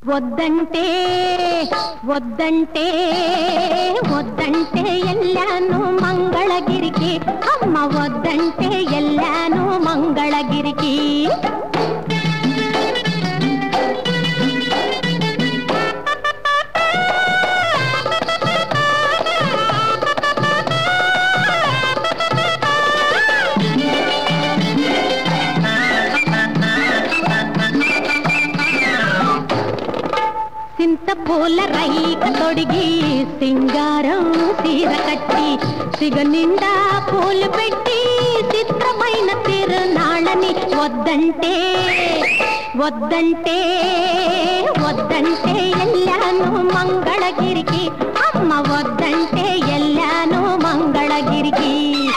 వద్దంటే వద్దంటే వద్దంటే ఎల్లాను మంగళగిరికి అమ్మ వద్దంటే ఎల్లాను మంగళగిరికి సింత పూల రైక తొడిగి సింగారం సీర కట్టి సిగ నిండా పూలు పెట్టి చిత్రమైన తిరునాళ్ళని వద్దంటే వద్దంటే వద్దంటే ఎల్లాను మంగళగిరికి అమ్మ వద్దంటే ఎల్లాను మంగళగిరికి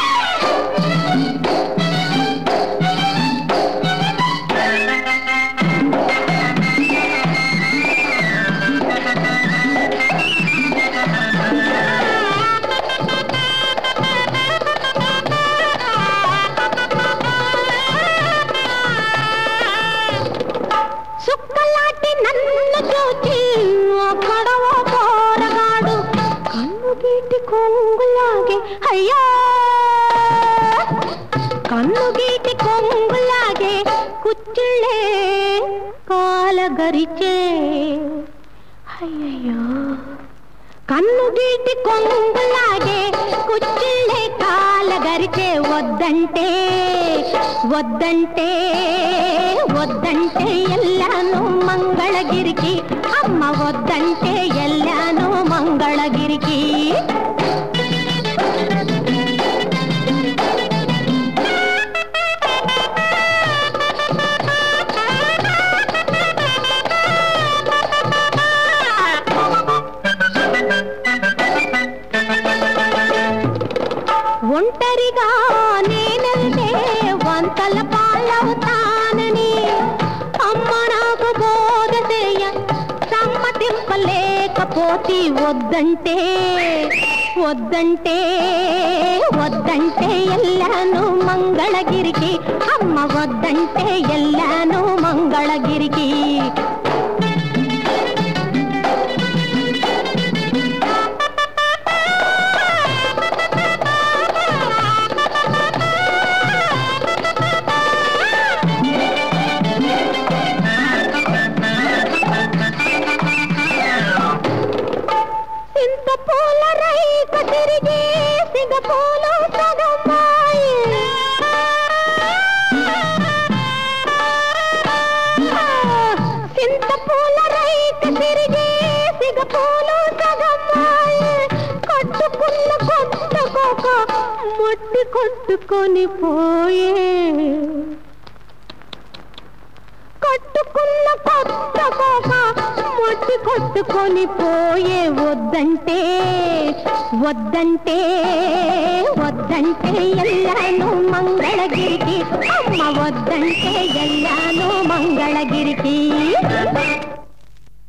అయ్యో కన్ను గీటి కొంగులాగే కుచ్చిళ్ళే కాలగరిచే అయ్యయ్యో కన్ను గీటి కొంగులాగే కుచ్చిళ్ళే కాలగరిచే వద్దంటే వద్దంటే వద్దంటే ఎల్లాను మంగళగిరికి అమ్మ వద్దంటే ఎల్లాను మంగళగిరికి ఒంటరిగా నేనెళ్తే వంతల పాలవుతానని అమ్మ నాకు బోధ చేయ సమ్మతింపలేకపోతే వద్దంటే వద్దంటే వద్దంటే ఎల్లాను మంగళగిరికి అమ్మ వద్దంటే ఎల్లాను మంగళగిరికి పూల రైక తిరిగి సిగ పూలు సగమాయి సింత పూల రైక తిరిగి సిగ పూలు సగమాయి కట్టుకున్న కొత్త కోక ముట్టి కొట్టుకొని పోయే కట్టుకున్న కొత్త కోక ముట్టి కొట్టుకొని పోయే వద్దంటే వద్దంటే వద్దంటే ఎల్లాను మంగళగిరికి అమ్మ వద్దంటే ఎల్లాను మంగళగిరికి